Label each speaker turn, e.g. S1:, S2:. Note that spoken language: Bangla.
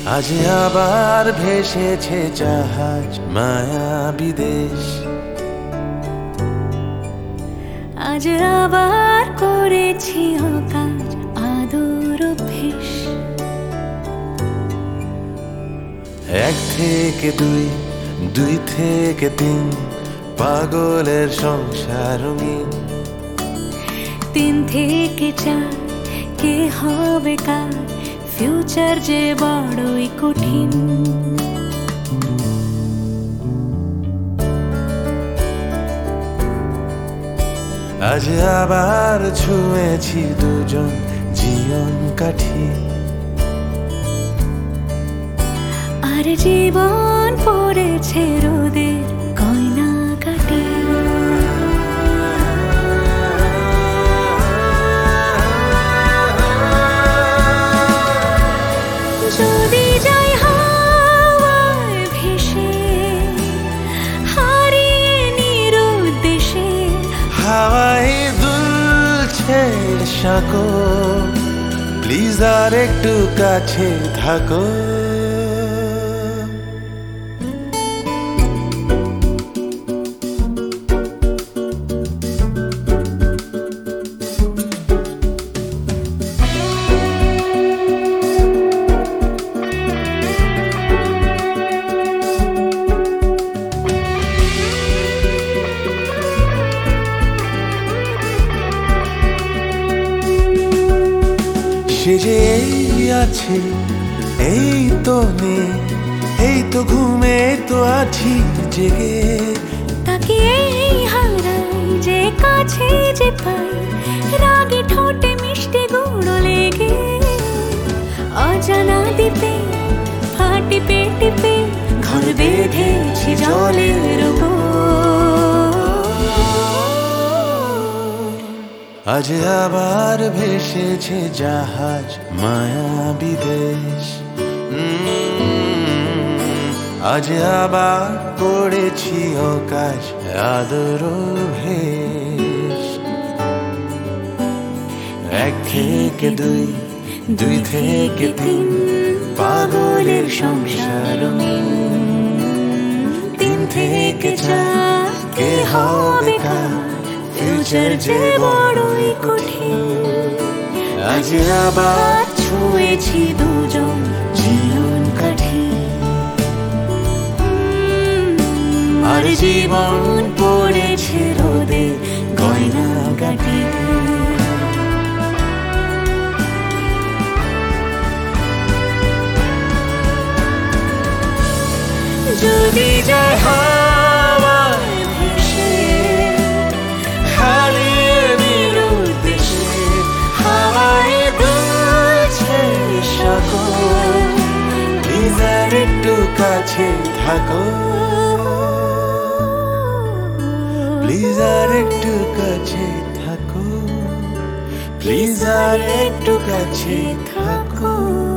S1: আজ আবার ভেসেছে জাহাজ মায়া বিদেশ।
S2: আজ আবার করেছি অকাজ আদর অভ্যেস।
S1: এক থেকে দুই, দুই থেকে তিন, পাগলের সংসার রঙিন।
S2: তিন থেকে চার, কে হবে কার, ফিউচার যে বড়ই কঠিন।
S1: আজ আবার ছুঁয়েছি দুজন জীবন কাঠি।
S2: আর জীবন পড়েছে রোদের গয়না কাটি। যদি যাই হাওয়ায় ভেসে, হারিয়ে নিরুদ্দেশে।
S1: হাওয়ায় দুলছে সাঁকো, প্লিজ আর একটু কাছে থাকো। সে যে এই আছে, এই তো নেই, এই তো ঘুমে তো আছি জেগে।
S2: তাকে এই হারাই যে কাছে যে পাই, রাগে ঠোঁটে মিষ্টি গুঁড়ো লেগে। অজানা দ্বীপে ফাটি পেটিপে ঘর বেঁধেছি জলের ওপর।
S1: আজ আবার ভেসেছে জাহাজ মায়া বিদেশ। আজ আবার করেছি আকাশ আদর ভেস। এক থেকে দুই, দুই থেকে তিন, পাগলের সংসার রঙিন। তিন থেকে চার, কে হবে কার, ফিউচার যে বড়ই কঠিন। আজ আবার
S2: ছুঁয়েছি দুজন জীবন কাঠি।
S1: আর জীবন
S2: পড়েছে রোদে গয়না কাটি। যদি যাই হাওয়ায় ভেসে, হারিয়ে নিরুদ্দেশে।
S1: হাওয়ায় দুলছে সাঁকো, প্লিজ আর একটু কাছে থাকো। প্লিজ আর একটু কাছে থাকো, প্লিজ আর একটু কাছে থাকো।